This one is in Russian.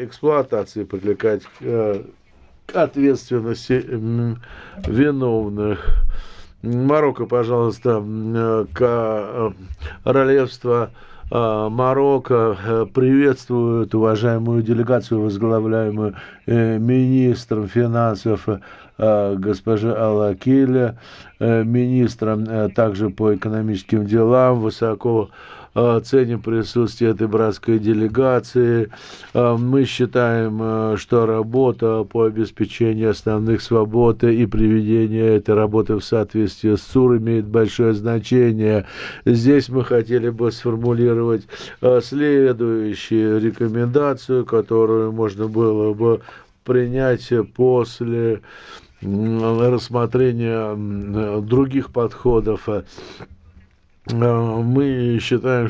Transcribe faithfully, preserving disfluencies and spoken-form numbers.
эксплуатации привлекать к ответственности виновных. Марокко, пожалуйста, королевство Марокко приветствует уважаемую делегацию, возглавляемую министром финансов госпожи Алакиле, министром также по экономическим делам. Высоко ценим присутствие этой братской делегации. Мы считаем, что работа по обеспечению основных свобод и приведение этой работы в соответствии с СУР имеет большое значение. Здесь мы хотели бы сформулировать следующую рекомендацию, которую можно было бы принять после рассмотрения других подходов. Мы считаем,